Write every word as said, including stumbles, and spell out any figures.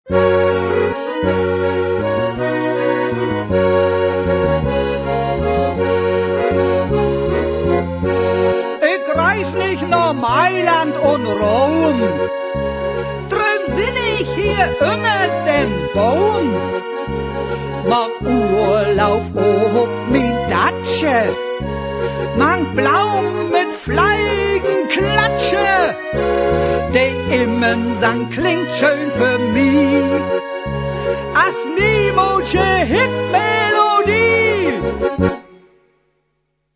Ich reis nicht nach Mailand und Rom, drum sinn ich hier unter dem Baum. Mach Urlaub auf min Datsche, mang Blaum mit Fleigen klatsche. Der Immensang klingt schön für mich, als niemals Hitmelodie.